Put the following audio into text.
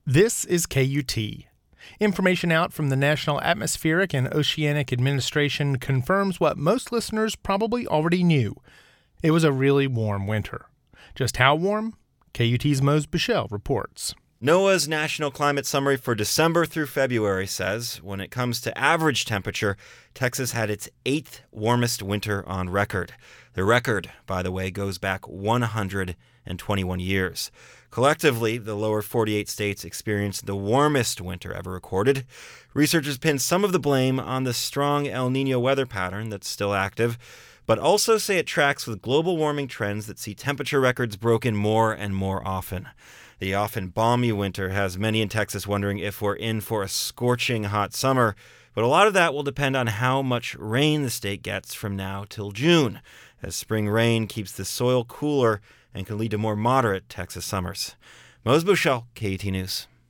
This is KUT. Information out from the National Atmospheric and Oceanic Administration confirms what most listeners probably already knew. It was a really warm winter. Just how warm? KUT's Mose Bichelle reports. NOAA's National Climate Summary for December through February says when it comes to average temperature, Texas had its 8th warmest winter on record. The record, by the way, goes back 121 years. Collectively, the lower 48 states experienced the warmest winter ever recorded. Researchers pin some of the blame on the strong El Niño weather pattern that's still active, but also say it tracks with global warming trends that see temperature records broken more and more often. The often balmy winter has many in Texas wondering if we're in for a scorching hot summer, but a lot of that will depend on how much rain the state gets from now till June, as spring rain keeps the soil cooler and can lead to more moderate Texas summers. Mose Bichelle, KUT News.